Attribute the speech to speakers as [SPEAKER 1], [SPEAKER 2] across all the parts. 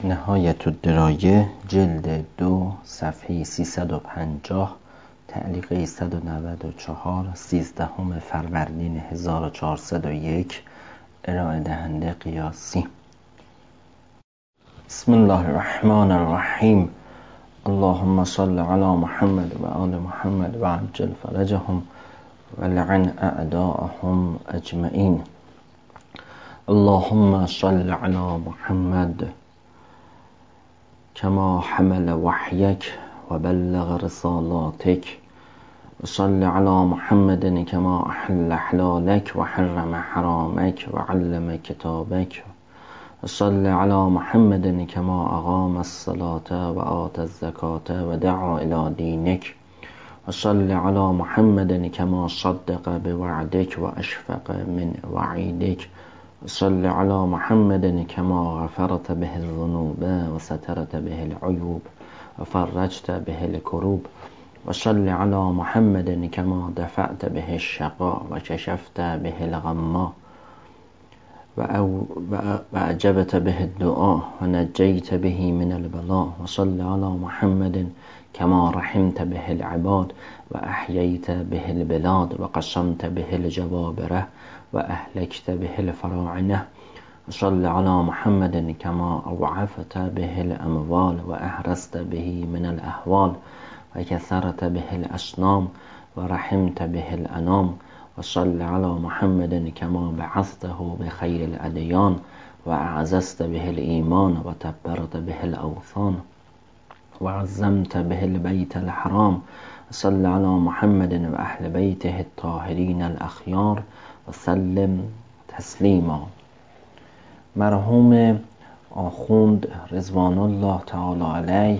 [SPEAKER 1] نهایت الدرایه جلد 2 صفحه 350 تعلیقه 194 13 فروردین 1401 ارائه دهنده قیاسی. بسم الله الرحمن الرحیم. اللهم صل علی محمد و آل محمد و عجل فرجهم و لعن اعداءهم اجمعین. اللهم صل علی محمد كما حمل وحيك وبلغ رسالاتك، وصل على محمد كما أحل حلالك وحرم حرامك وعلم كتابك، وصل على محمد كما أقام الصلاة وآتى الزكاة ودعا إلى دينك، وصل على محمد كما صدق بوعدك وأشفق من وعيدك، وصل على محمد كما غفرت به الذنوب وسترت به العيوب وفرجت به الكروب، وصل على محمد كما دفعت به الشقاء وكشفت به الغماء وأجبت به الدعاء ونجيت به من البلاء، وصل على محمد كما رحمت به العباد وأحييت به البلاد وقسمت به الجبابرة وأهلكت به الفراعنة، وصل على محمد كما أوعفت به الأموال وأهرست به من الأهوال وكثرت به الأصنام ورحمت به الأنام، وصل على محمد كما بعثته بخير الأديان وأعززت به الإيمان وتبرت به الأوثان وعزمت به البيت الحرام، وصل على محمد وأهل بيته الطاهرين الأخيار وسلم تسلیما. مرحوم آخوند رضوان الله تعالی علیه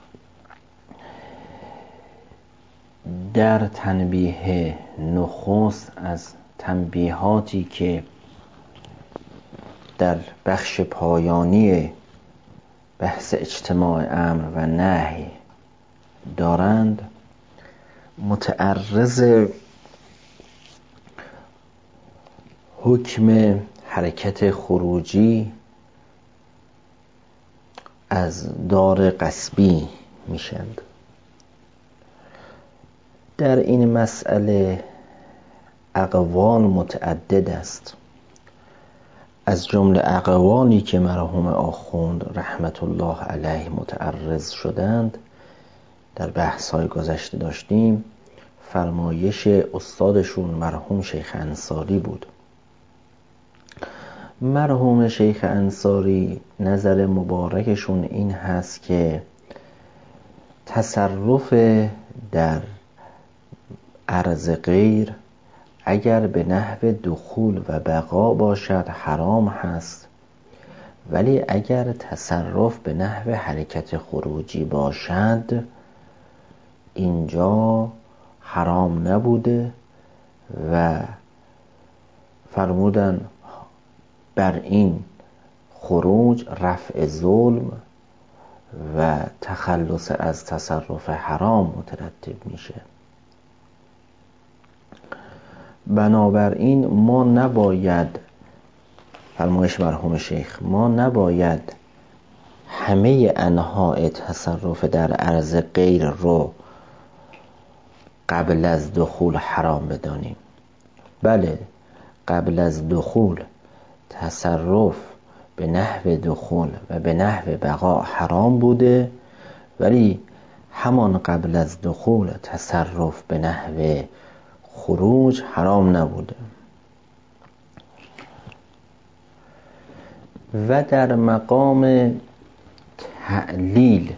[SPEAKER 1] در تنبیه نخست از تنبیهاتی که در بخش پایانی بحث اجتماع امر و نهی دارند متعرض حکم حرکت خروجی از دار غصبی میشند. در این مسئله اقوال متعدد است. از جمله اقوالی که مرحوم آخوند رحمت الله علیه متعرض شدند در بحث‌های گذشته داشتیم، فرمایش استادشون مرحوم شیخ انصاری بود. مرحوم شیخ انصاری نظر مبارکشون این هست که تصرف در ارض غیر اگر به نحو دخول و بقا باشد حرام هست، ولی اگر تصرف به نحو حرکت خروجی باشد اینجا حرام نبوده و فرمودن بر این خروج رفع ظلم و تخلص از تصرف حرام مترتب میشه. بنابراین ما نباید، فرمایش مرحوم شیخ، ما نباید همه انواع تصرف در ارض غیر رو قبل از دخول حرام بدانیم. بله، قبل از دخول تصرف به نحو دخول و به نحو بقا حرام بوده، ولی همان قبل از دخول تصرف به نحو خروج حرام نبوده. و در مقام تعلیل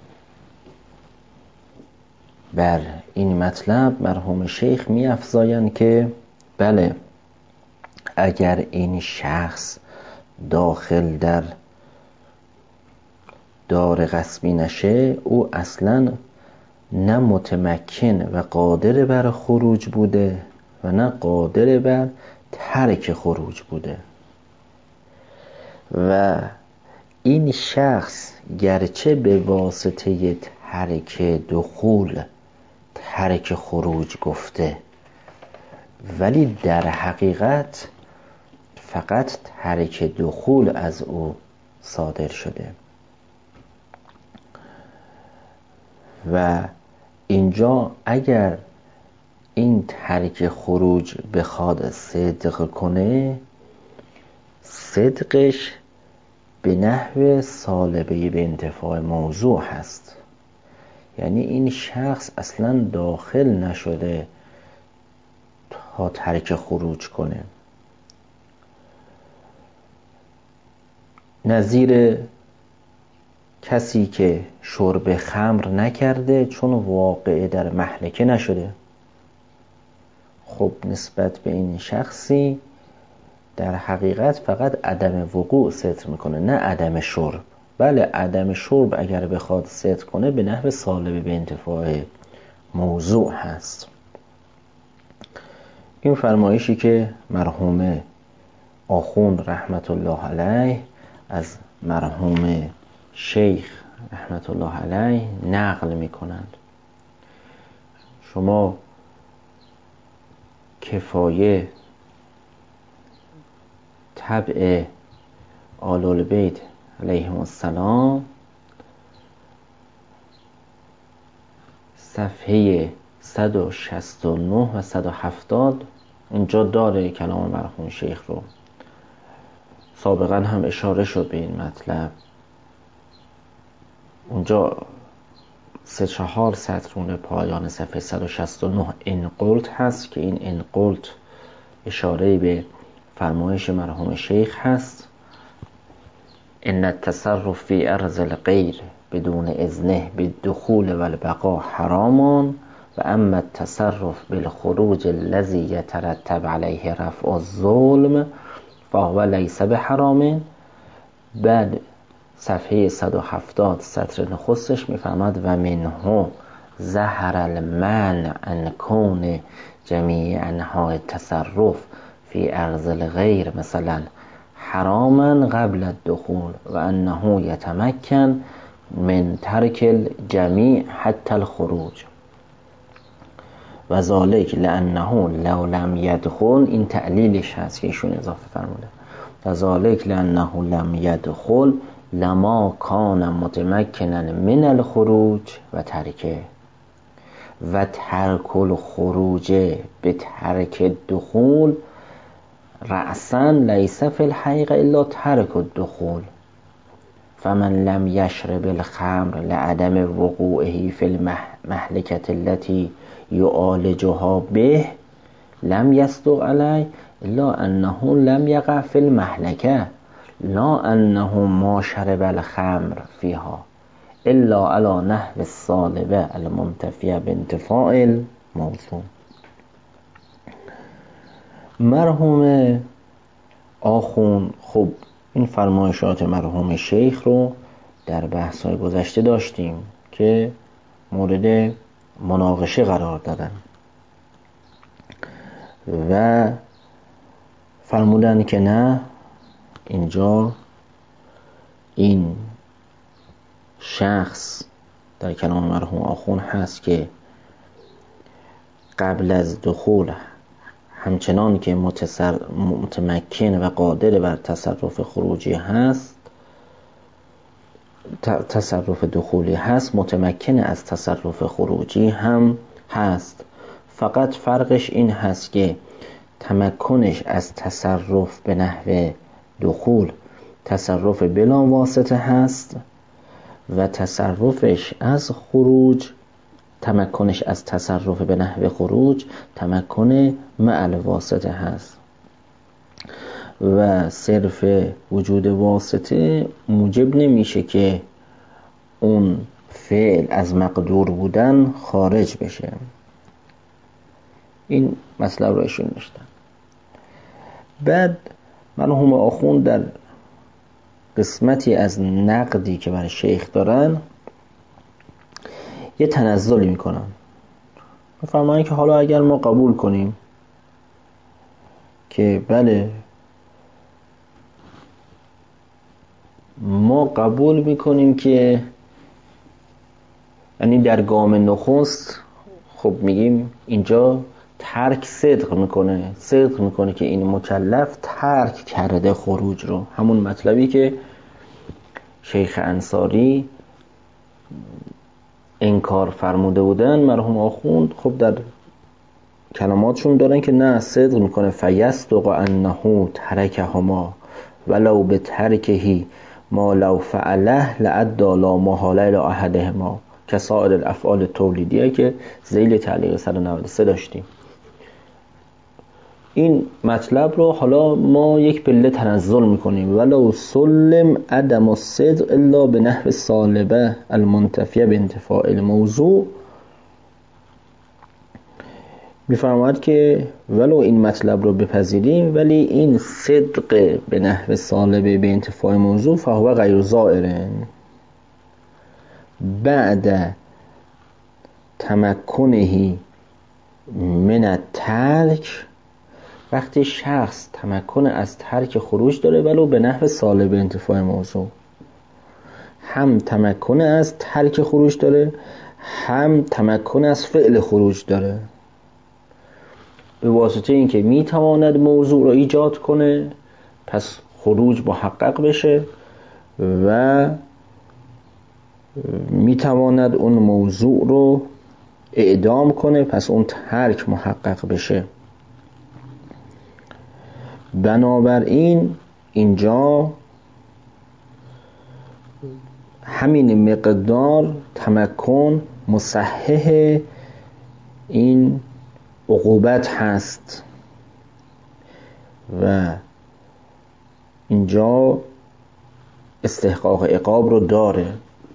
[SPEAKER 1] بر این مطلب مرحوم شیخ می افزایند که بله، اگر این شخص داخل در دار غصبی نشه او اصلا نه متمکن و قادر بر خروج بوده و نه قادر بر ترک خروج بوده و این شخص گرچه به واسطه ترک دخول ترک خروج گفته، ولی در حقیقت فقط ترک دخول از او صادر شده و اینجا اگر این ترک خروج بخواد صدق کنه، صدقش به نحو سالبه به انتفاع موضوع هست. یعنی این شخص اصلا داخل نشده تا ترک خروج کنه. نظیر کسی که شرب خمر نکرده چون واقعه در مهلکه نشده. خب نسبت به این شخصی در حقیقت فقط عدم وقوع صدق میکنه، نه عدم شرب. بله عدم شرب اگر بخواد صدق کنه به نحو سالب به انتفاع موضوع هست. این فرمایشی که مرحوم آخوند رحمت الله علیه از مرحوم شیخ رحمت الله علیه نقل میکنند. شما کفایه طبع آل البیت علیهم السلام صفحه 169 و 170 اونجا داره کلام مرحوم شیخ رو. سابقا هم اشاره شد به این مطلب. اونجا 3-4 سطر پایان صفحه 169 ان قلت هست که این ان قلت اشاره به فرمایش مرحوم شیخ هست. ان التصرف فی ارض الغیر بدون اذنه بالدخول و البقاء حرام و اما التصرف بالخروج الذي يترتب عليه رفع الظلم فهو ليس بحرام. بعد صفحه 170 سطر نخستش میفرماد و منه ظهر المنع عن کون جمیع انواع التصرف فی ارض الغیر مثلا حراما قبل الدخول و انه یتمکن من ترک الجمیع حتی الخروج و ذالک لانه لو لم یدخل. این تعلیلش هست که ایشون اضافه فرموده. و ذالک لانه لم یدخل لما کان متمکنا من الخروج و ترکه و ترک الخروج به ترک الدخول رأسا لیس فی الحقیقه الا ترک الدخول. فمن لم یشرب الخمر لعدم وقوعه فی المهلکة التي یعالجها به لم یصدق علیه الا انه لم یقع فی المهلکة لا انه ما شرب الخمر فیها الا علی نحو السالبه المنتفیه بانتفاع الموضوع. مرحوم آخوند خب این فرمایشات مرحوم شیخ رو در بحث‌های گذشته داشتیم که مورد مناقشه قرار دادن و فرمودن که نه، اینجا این شخص در کلام مرحوم آخوند هست که قبل از دخول همچنان که متمکن و قادر بر تصرف خروجی هست، تصرف دخولی هست، متمکن از تصرف خروجی هم هست. فقط فرقش این هست که تمکنش از تصرف به نحو دخول تصرف بلا واسطه هست و تصرفش از خروج، تمکنش از تصرف به نحو خروج تمکن مع الواسطه هست و صرف وجود واسطه موجب نمیشه که اون فعل از مقدور بودن خارج بشه. این مطلب رو ایشون داشتن. بعد مرحوم آخوند در قسمتی از نقدی که برای شیخ دارن یه تنزلی میکنن. میفرمایند که حالا اگر ما قبول کنیم که بله ما قبول میکنیم که یعنی در گام نخست خب میگیم اینجا ترک صدق میکنه که این مکلف ترک کرده خروج رو، همون مطلبی که شیخ انصاری انکار فرموده بودن مرحوم آخوند خب در کلماتشون دارن که نه، صدق میکنه فیصدق انه ترکهما ولو به ترکهی ما لو فعله لعد لا محاله الی احدهما کسائر الافعال تولیدیه که ذیل تعلیق 193 داشتیم. این مطلب رو حالا ما یک پله تنزل میکنیم. ولو سلم عدم الصدق الا به نحو سالبه المنتفیه به انتفاع الموضوع. میفرماید که ولو این مطلب رو بپذیریم ولی این صدق به نحو سالبه به انتفاع موضوع فهو غیر ظاهر بعد تمکنه من الترک، وقتی شخص تمکن از ترک خروج داره ولو به نحو سالبه انتفاع موضوع، هم تمکن از ترک خروج داره هم تمکن از فعل خروج داره، به واسطه اینکه میتواند موضوع رو ایجاد کنه پس خروج محقق بشه و میتواند اون موضوع رو اعدام کنه پس اون ترک محقق بشه. بنابراین اینجا همین مقدار تمکن مصحح این عقوبت هست و اینجا استحقاق عقاب رو داره.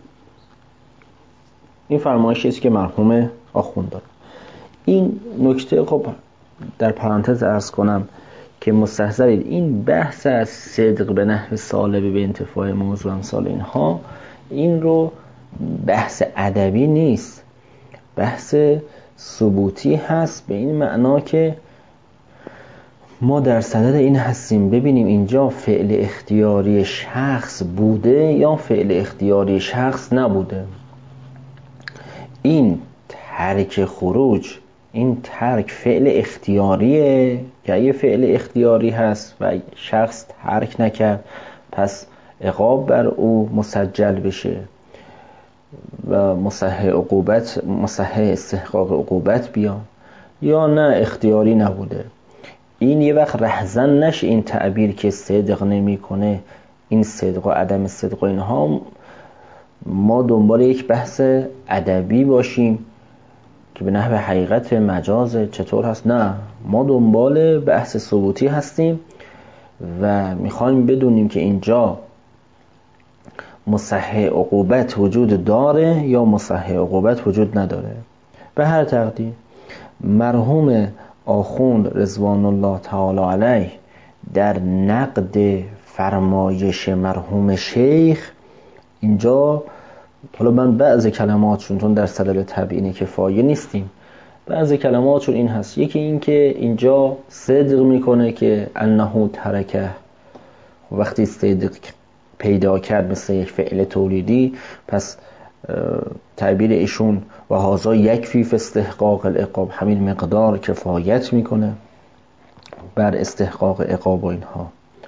[SPEAKER 1] این فرمایشی است که مرحوم آخوند داره. این نکته خب در پرانتز عرض کنم که مستحضرید این بحث از صدق به نحو سالبه به انتفاع موضوع امثال اینها، این رو بحث ادبی نیست، بحث ثبوتی هست، به این معنا که ما در صدد این هستیم ببینیم اینجا فعل اختیاری شخص بوده یا فعل اختیاری شخص نبوده. این ترک خروج، این ترک فعل اختیاریه که اگه فعل اختیاری هست و شخص ترک نکرد پس عقاب بر او مسجل بشه و مصحح عقوبت، مصحح استحقاق عقوبت بیان، یا نه اختیاری نبوده. این یه وقت رهزن نشه این تعبیر که صدق نمی کنه، این صدق و عدم صدق و اینها ما دنبال یک بحث ادبی باشیم که به نحو حقیقت مجاز چطور هست. نه، ما دنبال بحث ثبوتی هستیم و میخوایم بدونیم که اینجا مصحح عقوبت وجود داره یا مصحح عقوبت وجود نداره. به هر تقدیر مرحوم آخوند رضوان الله تعالی علیه در نقد فرمایش مرحوم شیخ اینجا، حالا من بعض کلماتشون چون در صدد تبیین کفایه نیستیم، بعض کلماتشون این هست. یکی این که اینجا صدق میکنه که انه ترکه، وقتی صدق پیدا کرد مثل یک فعل تولیدی پس تعبیر ایشون و هذا یکفی فی استحقاق العقاب، همین مقدار کفایت میکنه بر استحقاق عقاب و اینها.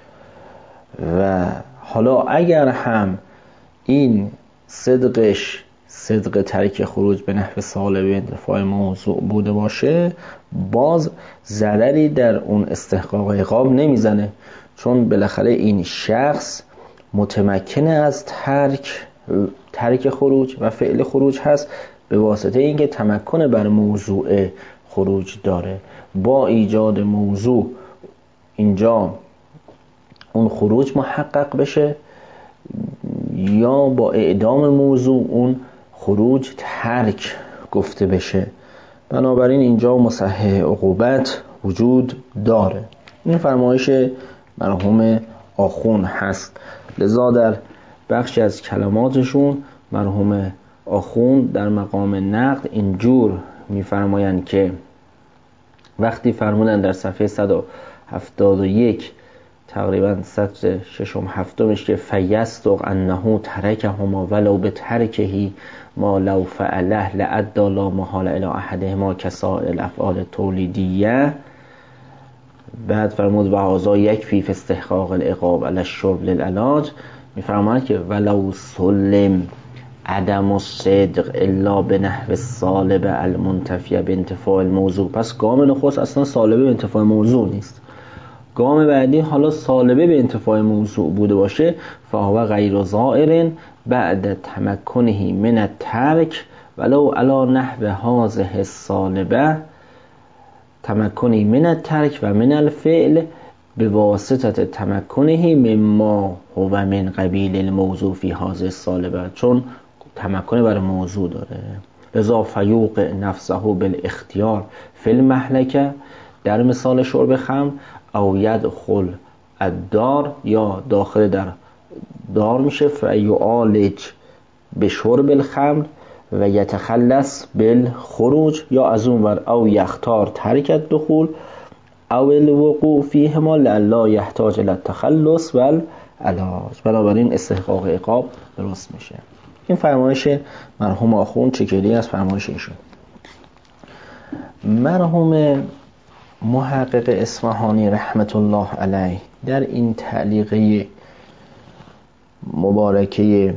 [SPEAKER 1] و حالا اگر هم این صدقش صدق ترک خروج به نحو سالبه انتفاع موضوع بوده باشه، باز ضرری در اون استحقاق عقاب نمیزنه، چون بالاخره این شخص متمکن از ترک خروج و فعل خروج هست به واسطه اینکه تمکن بر موضوع خروج داره. با ایجاد موضوع اینجا اون خروج محقق بشه یا با اعدام موضوع اون خروج ترک گفته بشه. بنابراین اینجا مصحح عقوبت وجود داره. این فرمایش مرحوم آخوند هست. لذا در بخشی از کلماتشون مرحوم آخوند در مقام نقد اینجور میفرمایند که وقتی فرمودن در صفحه 171 تقریبا سطر 6-7 که فیصدق انه ترکهما ولو به ترکهی ما لو فعله لعد لا محاله الی احدهما کسائر الافعال تولیدیه، بعد فرمود و هذا یکفی فی استحقاق العقاب علی الشرب للعلاج، میفرماید که ولو سلم عدم الصدق الا به نحو سالب المنتفیه به انتفاع الموضوع. پس گام نخست اصلا سالبه به انتفاع موضوع نیست. گام بعدی حالا سالبه به انتفاع موضوع بوده باشه، فهو غیر ظاهر بعد تمکنه من الترک ولو علی نحو هذه السالبه تمکنه من الترک و من الفعل به واسطه تمکنه مما هو من قبیل الموضوع فی هذه السالبه، چون تمکن برای موضوع داره. لذا فیوق نفسه بالاختیار فی المهلکه، در مثال شرب خمر، او یدخل الدار، یا داخل در دار میشه، فیعالج به شرب الخمر و یتخلص بالخروج، یا از اون ور او یختار ترک الدخول او الوقوع فیهما لئلا یحتاج الی التخلص والعلاج. بنابراین استحقاق عقاب درست میشه. این فرمایش مرحوم آخوند چکیدی از فرمایش ایشون. مرحوم محقق اصفهانی رحمت الله علیه در این تعلیقه مبارکه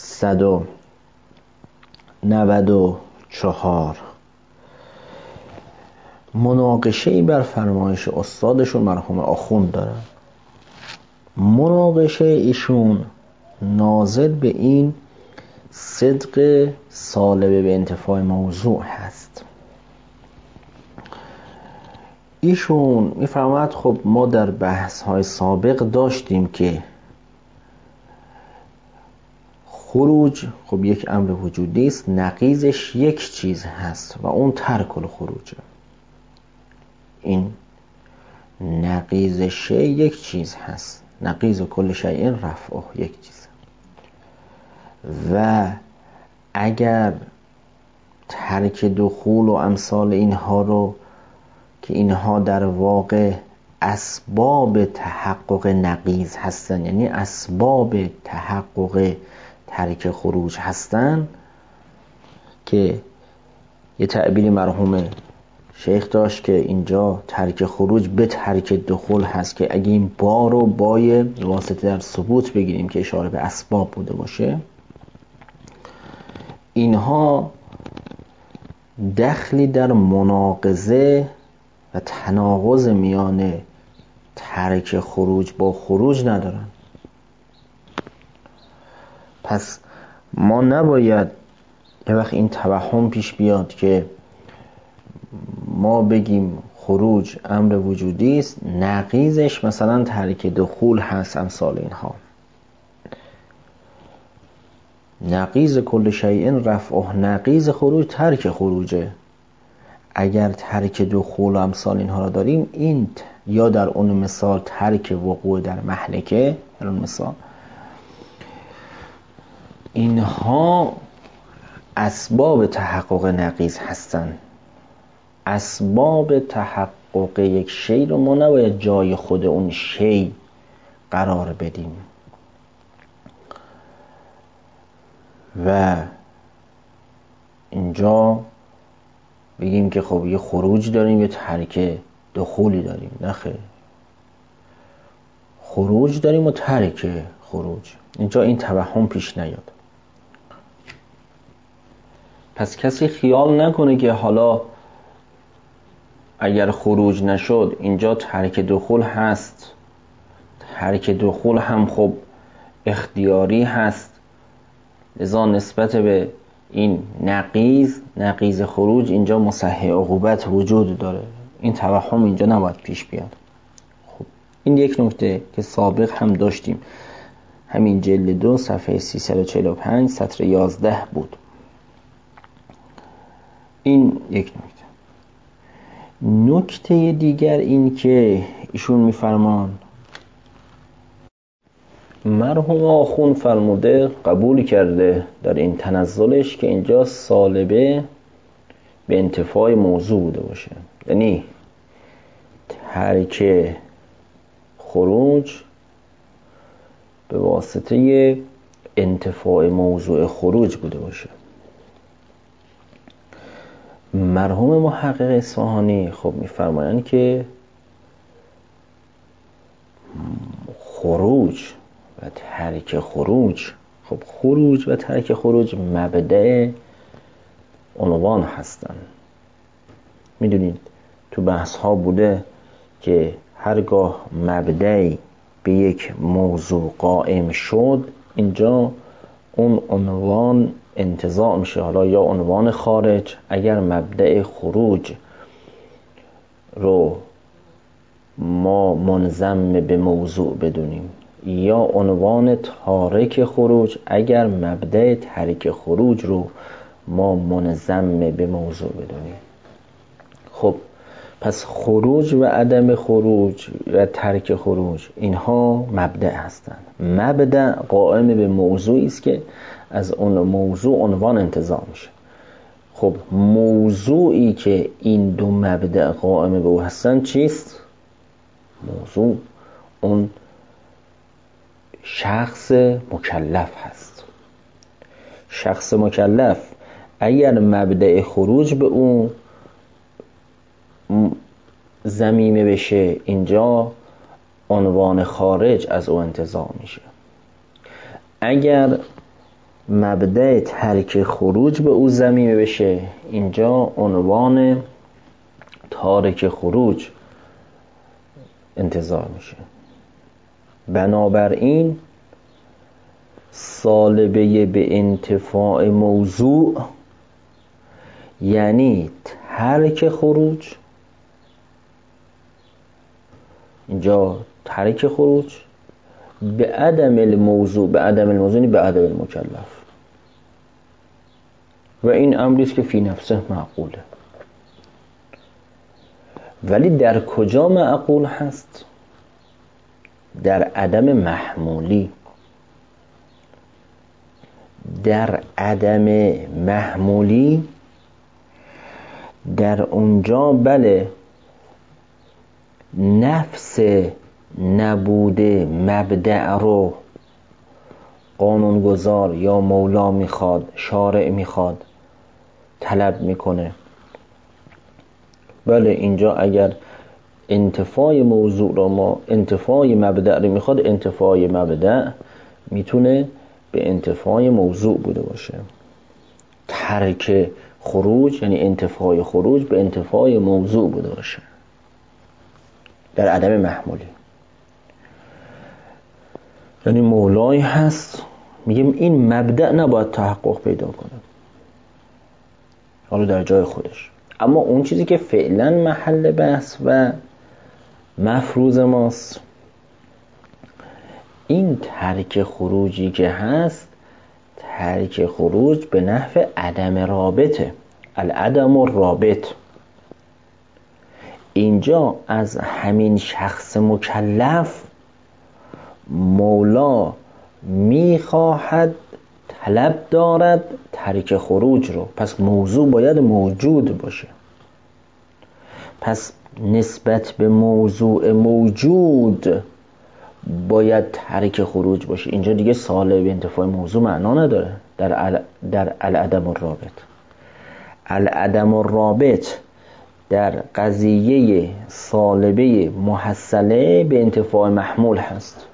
[SPEAKER 1] 194 مناقشه‌ای بر فرمایش استادشون مرحوم آخوند دارن. مناقشه ایشون ناظر به این صدق سالبه به انتفاع موضوع هست. ایشون میفرماید خب ما در بحث‌های سابق داشتیم که خروج خب یک امر وجودی است، نقیضش یک چیز هست و اون ترک الخروجه. این نقیض شی یک چیز هست، نقیض کل شیء رفعه یک چیز. و اگر ترک دخول و امثال اینها رو که اینها در واقع اسباب تحقق نقیض هستن، یعنی اسباب تحقق ترک خروج هستن، که یه تعبیری مرحوم شیخ داشت که اینجا ترک خروج به ترک دخول هست، که اگه این با رو بای واسطه در ثبوت بگیریم که اشاره به اسباب بوده باشه، اینها دخلی در مناقضه و تناقض میان ترک خروج با خروج ندارن. پس ما نباید یه وقت این توهم پیش بیاد که ما بگیم خروج امر وجودی است، نقیضش مثلا ترک دخول هست، امثال اینها. نقیض کل شیء رفعه، نقیض خروج ترک خروجه. اگر ترک دخول و امثال اینها را داریم، این یا در اون مثال ترک وقوع در مهلکه، در اون مثال اینها اسباب تحقق نقیض هستن. اسباب تحقق یک شی رو ما نباید جای خود اون شی قرار بدیم و اینجا بگیم که خب یه خروج داریم یه ترک دخولی داریم. نه خیر، خروج داریم و ترک خروج. اینجا این توهم پیش نیاد. پس کسی خیال نکنه که حالا اگر خروج نشد اینجا ترک دخول هست. ترک دخول هم خب اختیاری هست، لذا نسبت به این نقیض خروج اینجا مصحح عقوبت وجود داره. این توهم اینجا نباید پیش بیاد. خب این یک نکته که سابق هم داشتیم، همین جلد 2 صفحه 345 سطر 11 بود. این یک نکته. نکته دیگر این که ایشون میفرمان مرحوم آخوند فرموده قبول کرده در این تنزلش که اینجا سالبه به انتفاع موضوع بوده باشه، یعنی ترک خروج به واسطه انتفاع موضوع خروج بوده باشه. مرحوم محقق اصفهانی خب میفرمایند که خروج و ترک خروج خب خروج و ترک خروج مبدأ عنوان هستن. میدونید تو بحث ها بوده که هرگاه مبدأی به یک موضوع قائم شد، اینجا اون عنوان انتزاع میشه، حالا یا عنوان خارج اگر مبدأ خروج رو ما منضم به موضوع بدونیم، یا عنوان تارک خروج اگر مبدأ ترک خروج رو ما منضم به موضوع بدونیم. خب پس خروج و عدم خروج و ترک خروج اینها مبدأ هستند. مبدأ قائم به موضوعی است که از اون موضوع عنوان انتزاع میشه. خب موضوعی که این دو مبدأ قائم به او هستن چیست؟ موضوع اون شخص مکلف هست. شخص مکلف اگر مبدأ خروج به اون ضمیمه بشه، اینجا عنوان خارج از او انتزاع میشه. اگر مبدأ ترک خروج به او ضمیمه بشه، اینجا عنوان تارک خروج انتزاع میشه. بنابراین صالبه به انتفاع موضوع یعنی ترک خروج. اینجا ترک خروج به عدم الموضوع، به عدم الموضوع یعنی به عدم المکلف، و این امری است که فی نفسه معقوله. ولی در کجا معقول هست؟ در عدم محمولی. در عدم محمولی در اونجا بله نفس نبوده مبدأ رو قانونگذار یا مولا میخواد، شارع میخواد، طلب میکنه. بله اینجا اگر انتفاع موضوع رو ما انتفاع مبدأ رو میخواد، انتفاع مبدأ میتونه به انتفاع موضوع بوده باشه. ترک خروج یعنی انتفاع خروج به انتفاع موضوع بوده باشه در عدم محمولی. یعنی مولایی هست میگیم این مبدأ نباید تحقق پیدا کنه، حالا در جای خودش. اما اون چیزی که فعلا محل بحث و مفروض ماست، این ترک خروجی که هست، ترک خروج به نحو عدم رابطه، العدم الرابط. اینجا از همین شخص مکلف مولا میخواهد، طلب دارد ترک خروج رو. پس موضوع باید موجود باشه. پس نسبت به موضوع موجود باید ترک خروج باشه. اینجا دیگه سالب انتفاع موضوع معنا نداره در العدم الرابط. العدم الرابط در قضیه سالبه محصله به انتفاع محمول هست.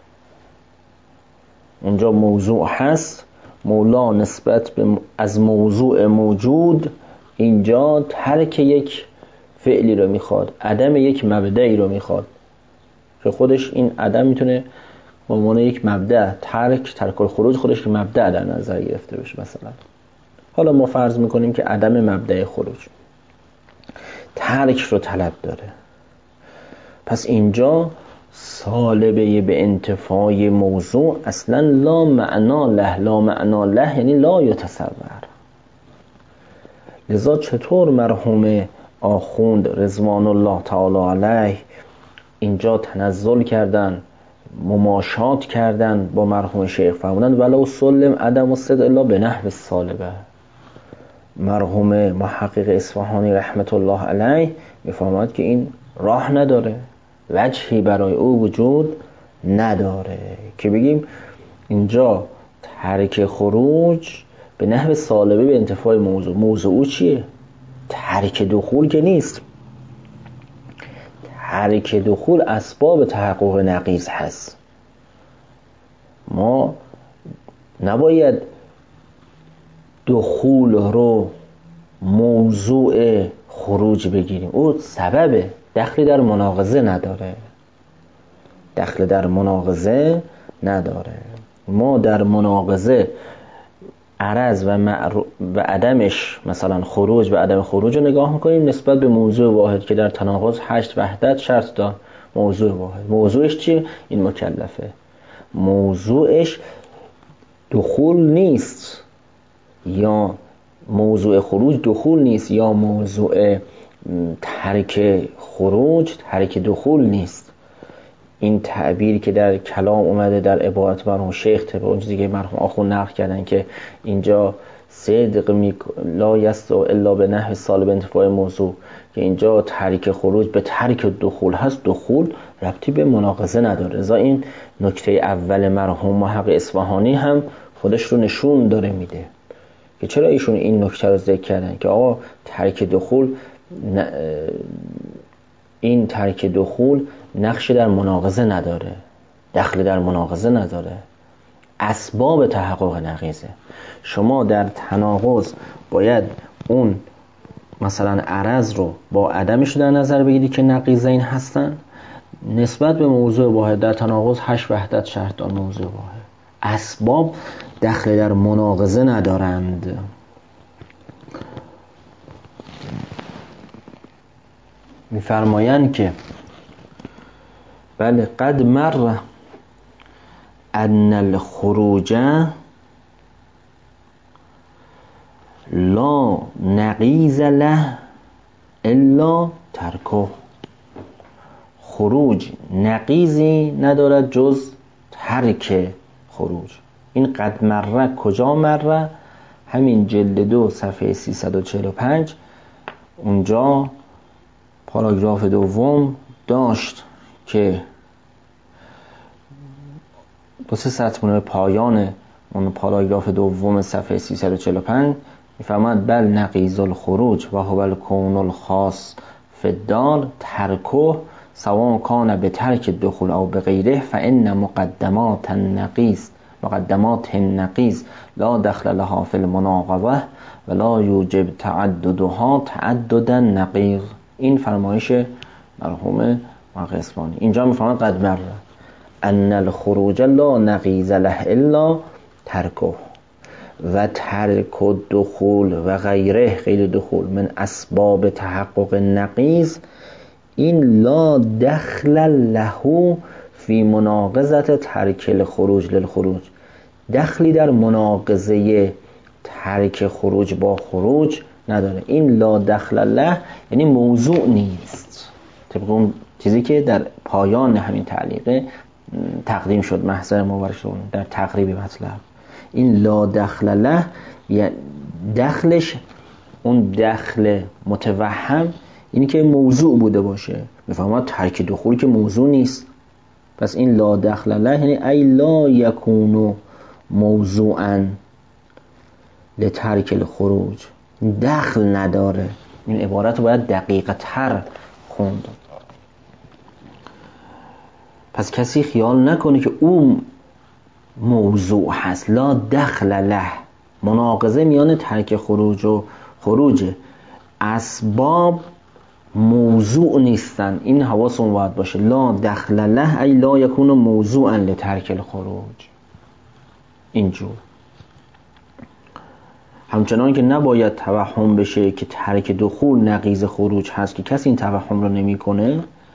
[SPEAKER 1] اونجا موضوع هست، مولا نسبت به از موضوع موجود اینجا ترک یک فعلی رو میخواد، عدم یک مبدعی رو میخواد که خودش این عدم میتونه به عنوان یک مبدأ، ترک الخروج خودش مبدأ در نظر گرفته بشه. مثلا حالا ما فرض میکنیم که عدم مبدأ خروج ترک رو طلب داره، پس اینجا سالبه به انتفاع موضوع اصلا لا معنا له. لا معنا له یعنی لا یتصور. لذا چطور مرحوم آخوند رضوان الله تعالی علیه اینجا تنزل کردن، مماشات کردن با مرحوم شیخ، فرمودن ولو سلم عدم الصدق الا به نحو السالبه. مرحوم محقق اصفهانی رحمت الله علیه میفرماید که این راه نداره، وجهی برای او وجود نداره که بگیم اینجا ترک خروج به نحو سالبه به انتفاع موضوع. موضوع او چیه؟ ترک دخول که نیست. ترک دخول اسباب تحقق نقیض هست. ما نباید دخول رو موضوع خروج بگیریم. او سببه، دخلی در مناقضه نداره، دخل در مناقضه نداره. ما در مناقضه عرض و عدمش، مثلا خروج و عدم خروج رو نگاه میکنیم نسبت به موضوع واحد که در تناقض 8 وحدت شرط دار. موضوع واحد، موضوعش چیه؟ این مکلفه. موضوعش دخول نیست، یا موضوع خروج دخول نیست، یا موضوع ترک خروج ترک دخول نیست. این تعبیری که در کلام اومده در عبارت مرحوم شیخ طبق اون چیزی که مرحوم آخوند نقل کردن که اینجا صدق لا یستو الا به نحو سالب انتفاع موضوع، که اینجا ترک خروج به ترک دخول هست، دخول ربطی به مناقضه نداره. لذا این نکته اول مرحوم محقق اصفهانی هم خودش رو نشون داره میده که چرا ایشون این نکته رو ذکر کردن که آقا ترک دخول، این ترک دخول نقش در مناقضه نداره، دخل در مناقضه نداره، اسباب تحقق نقیضه. شما در تناقض باید اون مثلا عرض رو با عدمش در نظر بگیری که نقیضین هستن، نسبت به موضوع واحد در تناقض 8 وحدت شرط دار موضوع واحد. اسباب دخل در مناقضه ندارند. می‌فرمایند که بله قد مر ان الخروج لا نقیض له الا ترکه. خروج نقیضی ندارد جز ترک خروج. این قد مره کجا مره؟ همین جلد 2 صفحه 345 اونجا پاراگراف دوم داشت که دو سه سطر پایان اون پاراگراف دوم صفحه 345 میفهمد بل نقیض الخروج و هو الکون الخاص فی الدار ترکه سواء کان به ترک دخول او به غیره فان مقدمات النقیض لا دخل لها فی المناقضه ولا یوجب تعددها تعددا نقیض. این فرمایش مرحوم محقق اصفهانی. اینجا میفهمد قد مر ان الخروج لا نقیض له الا ترکه و ترک دخول و غیره غیر دخول من اسباب تحقق نقیض، این لا دخل له فی مناقضه ترک الخروج للخروج، دخلی در مناقضه ترک خروج با خروج نداره. این لا دخل له یعنی موضوع نیست، طبق اون چیزی که در پایان همین تعلیق تقدیم شد محضر مبارکشون در تقریب مطلب. این لا دخل له یعنی دخلش اون دخل متوهم اینی که موضوع بوده باشه. میفهمد ترک دخول که موضوع نیست، پس این لا دخل له یعنی ای لا یکونو موضوعا لترک الخروج، دخل نداره. این عبارت رو باید دقیق تر خوند. پس کسی خیال نکنه که اون موضوع هست. لا دخل له، مناقضه میان ترک خروج و خروجه، اسباب موضوع نیستن. این حواسمون باید باشه. لا دخل له ای لا یکون موضوعا لترک الخروج. اینجور همچنان که نباید توهم بشه که ترک دخول نقیض خروج هست که کسی این توهم رو نمی کنه،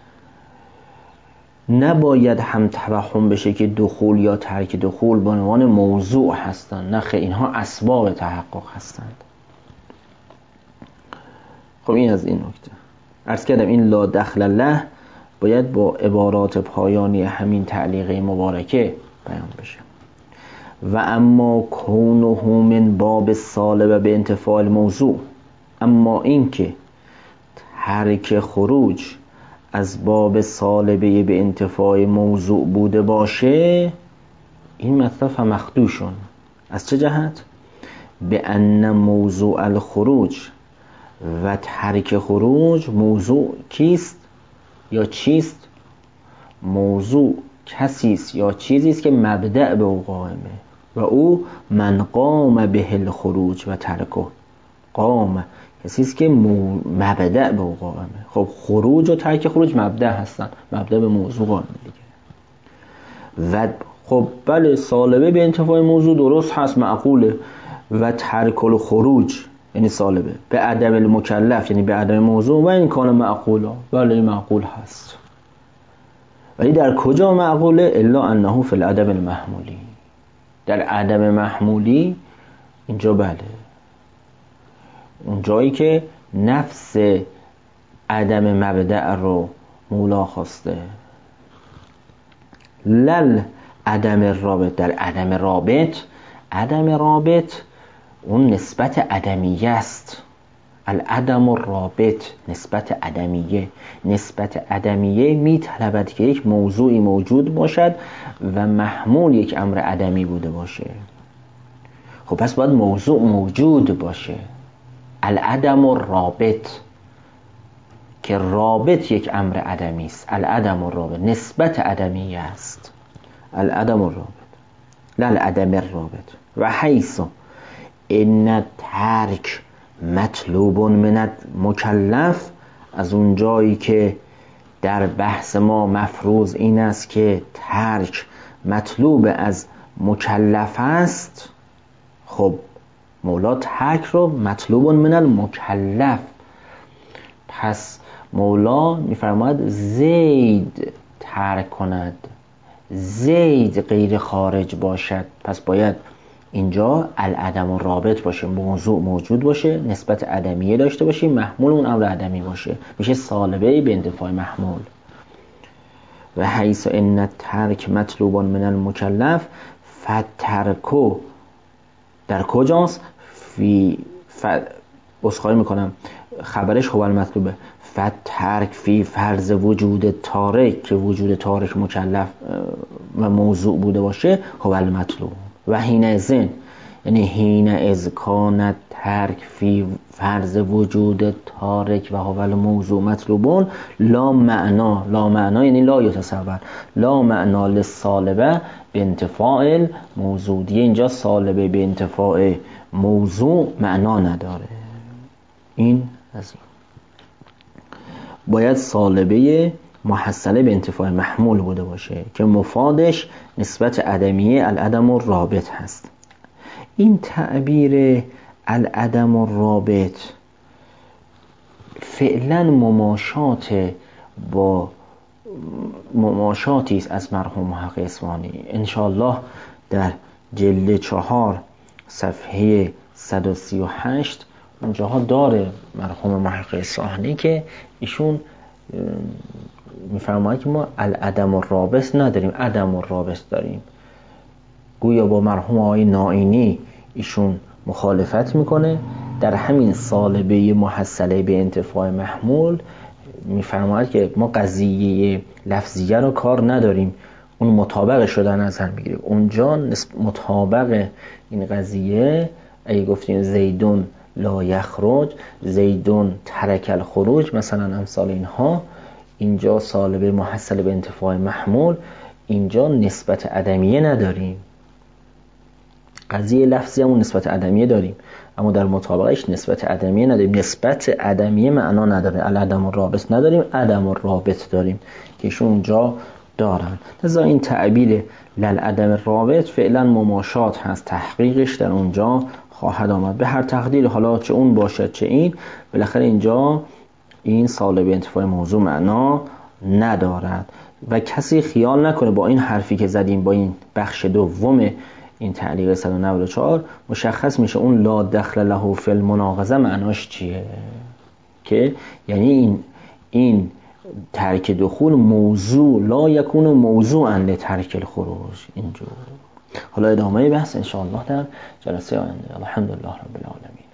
[SPEAKER 1] نباید هم توهم بشه که دخول یا ترک دخول به عنوان موضوع هستند. نه خیر، اینها اسباب تحقق هستند. خب این از این نکته. عرض کردم این لا دخل له باید با عبارات پایانی همین تعلیقه مبارکه بیان بشه. و اما کونه من باب سالب به انتفاع الموضوع، اما این که ترک خروج از باب سالبه به انتفاع موضوع بوده باشه، این مطلب هم مخدوشون. از چه جهت؟ به ان موضوع الخروج و ترک خروج، موضوع کیست یا چیست؟ موضوع کسیست یا چیزیست که مبدأ به او قائمه. و او من قام به الخروج و ترکه. قام کسی است که مبدأ به او قائمه. خب خروج و ترک خروج مبدأ هستن، مبدأ به موضوع قائمه دیگه. و خب بله سالبه به انتفاع موضوع درست هست، معقوله. و ترک الخروج یعنی سالبه به عدم المکلف یعنی به عدم موضوع و این کان معقوله، بله معقول هست. ولی در کجا معقوله؟ الا انه فی العدم المحمولی، در عدم محمولی اینجا بله، اون جایی که نفس عدم مبدأ رو مولا خواسته. لل عدم رابط، در عدم رابط اون نسبت عدمیه است. العدم الرابط نسبت عدمیه. نسبت عدمیه می طلبد که یک موضوعی موجود باشد و محمول یک امر عدمی بوده باشه. خب پس باید موضوع موجود باشه. العدم الرابط که رابط یک امر عدمی است. العدم الرابط نسبت عدمیه است. العدم الرابط لا العدم الرابط. و حیث ان ترک مطلوب من مکلف، از اون جایی که در بحث ما مفروض این است که ترک مطلوب از مکلف است، خب مولا ترک رو مطلوب من المکلف، پس مولا میفرماید زید ترک کند، زید غیر خارج باشد. پس باید اینجا العدم و رابط باشه، موضوع موجود باشه، نسبت عدمیه داشته باشه، محمول اون امر عدمی باشه، میشه سالبه به انتفاع محمول. و حیث ان ترک مطلوب من المکلف فترکو در کجاست؟ اسخای میکنم خبرش خوب المطلوبه. فترک فی فرض وجود تارک، که وجود تارک مکلف و موضوع بوده باشه، خوب المطلوب. و حین ازن یعنی حین از کانت ترک فی فرض وجود تارک و هو الموضوع مطلوبون لا معنا یعنی لا یتصور، لا معنا للسالبه به انتفاع موضوع. دیگه اینجا سالبه به انتفاع موضوع معنا نداره. این از این باید سالبه محصله به انتفاع محمول بوده باشه که مفادش نسبت عدمیه العدم الرابط هست. این تعبیر العدم الرابط فعلا مماشاتی است از مرحوم محقق اصفهانی. انشاءالله در جلد 4 صفحه 138 اونجاها داره مرحوم محقق اصفهانی که ایشون میفرماید که ما العدم الرابط نداریم، عدم الرابط داریم. گویا با مرحوم آقای نائینی ایشون مخالفت میکنه. در همین سالبه محصله به انتفاع محمول میفرماید که ما قضیه لفظیه رو کار نداریم، اون مطابق شدن نظر میگیره. اونجا مطابق این قضیه اگه گفتیم زیدون لا یخرج، زیدون ترک الخروج، مثلا امثال اینها، اینجا سالبه محصله به انتفاع محمول، اینجا نسبت عدمیه نداریم. قضیه لفظی همون نسبت عدمیه داریم، اما در مطابقش نسبت عدمیه نداریم. نسبت عدمیه معنا نداره. العدم الرابط نداریم، عدم الرابط داریم که ایشون اونجا دارن. لذا این تعبیر للعدم الرابط فعلا مماشات هست، تحقیقش در اونجا خواهد آمد به هر تقدیر، حالا چه اون باشد چه این، بالاخره اینجا این سالبه انتفاع موضوع معنا ندارد. و کسی خیال نکنه با این حرفی که زدیم، با این بخش دوم این تعلیق 194 مشخص میشه اون لا دخل له فی المناقضه معناش چیه، که یعنی این ترک دخول موضوع لا یکون موضوعا لترک الخروج. اینجور حالا ادامه بحث انشاءالله در جلسه آینده. الحمدلله رب العالمین.